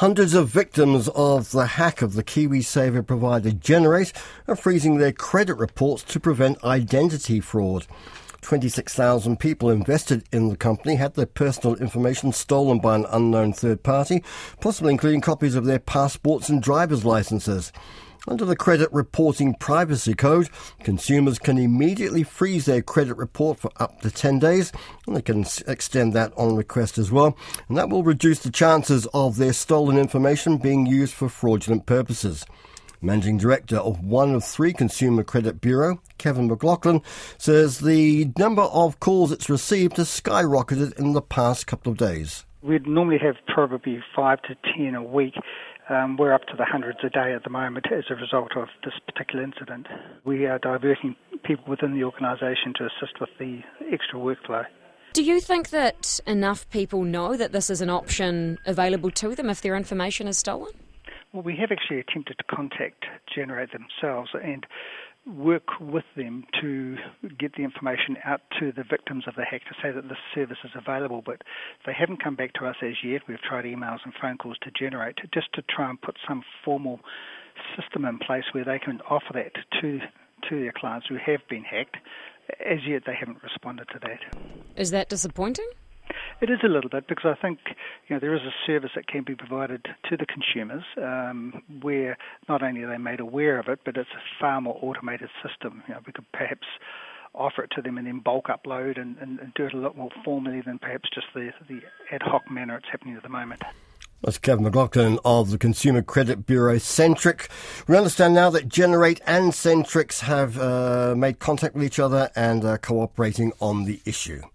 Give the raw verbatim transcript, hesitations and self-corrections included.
Hundreds of victims of the hack of the KiwiSaver provider Generate are freezing their credit reports to prevent identity fraud. twenty-six thousand people invested in the company had their personal information stolen by an unknown third party, possibly including copies of their passports and driver's licenses. Under the Credit Reporting Privacy Code, consumers can immediately freeze their credit report for up to ten days, and they can extend that on request as well. And that will reduce the chances of their stolen information being used for fraudulent purposes. Managing Director of one of three Consumer Credit Bureau, Kevin McLaughlin, says the number of calls it's received has skyrocketed in the past couple of days. We'd normally have probably five to ten a week. Um, we're up to the hundreds a day at the moment as a result of this particular incident. We are diverting people within the organisation to assist with the extra workflow. Do you think that enough people know that this is an option available to them if their information is stolen? Well, we have actually attempted to contact Generate themselves and work with them to get the information out to the victims of the hack to say that this service is available, but they haven't come back to us as yet. We've tried emails and phone calls to Generate just to try and put some formal system in place where they can offer that to to their clients who have been hacked. As yet, they haven't responded to that. Is that disappointing? It is a little bit, because I think you know there is a service that can be provided to the consumers um, where not only are they made aware of it, but it's a far more automated system. You know, we could perhaps offer it to them and then bulk upload and, and, and do it a lot more formally than perhaps just the, the ad hoc manner it's happening at the moment. That's Kevin McLaughlin of the Consumer Credit Bureau Centric. We understand now that Generate and Centric have uh, made contact with each other and are cooperating on the issue.